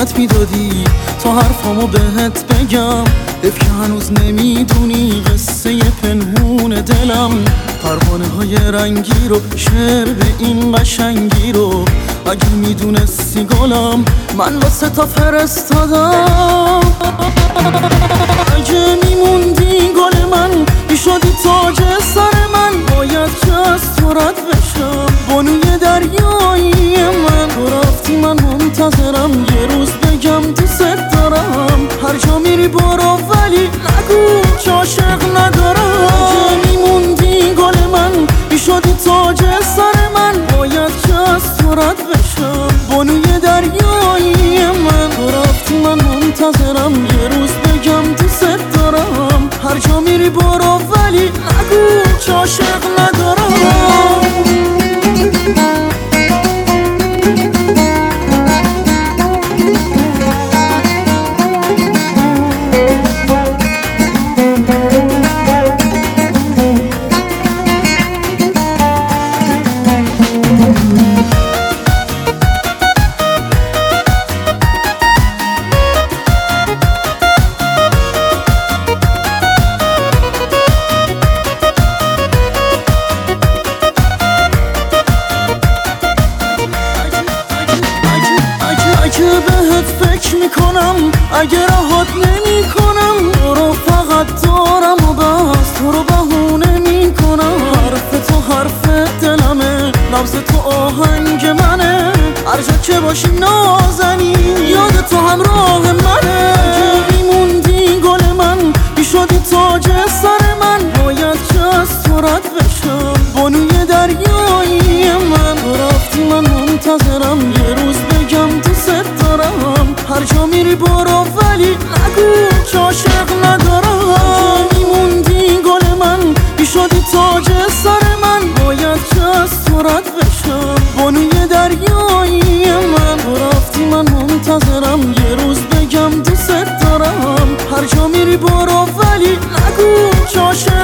جرأت میدادی تا حرفامو بهت بگم، حیف که هنوز نمیدونی قصه پنهون دلم. پروانه های رنگی رو، شعر به این قشنگی رو، اگه میدونستی گلم من واسه تا فرستادم. اگه میموندی گل من، میشدی تاج سر من، باید که از تو رد بشم بانوی دریایی من. تو رفتی من منتظرم یه روز بگم دوست دارم. هر جا میری برو ولی نگو که عاشق ندارم. اگه میموندی گل من، میشدی تاج سر من، باید که از تو رد بشم بانوی دریایی من. تو رفتی من منتظرم یه روز بگم دوست دارم. هر جا میری برو ولی نگو که عاشق ندارم. اگه بهت فکر میکنم، اگه راحت نمیکنم، تو رو فقط دارم و بس تو رو بهونه میکنم. حرف تو حرف دلمه، لفظ تو آهنگ منه، هر جا که باشی نازنی یاد تو همراه منه. اگه میموندی گل من، میشدی تاج سر من، باید که از تو رد بشم بانوی دریایی من. تو رفتی من منتظرم یه روز بگم دوست دارم. هر جا میری برو ولی نگو که عاشق ندارم. اگه میموندی گل من، میشدی تاج سر من، باید که از تو رد بشم بانوی دریایی من. تو رفتی من منتظرم یه روز بگم دوست دارم. هر جا میری برو ولی نگو که عاشق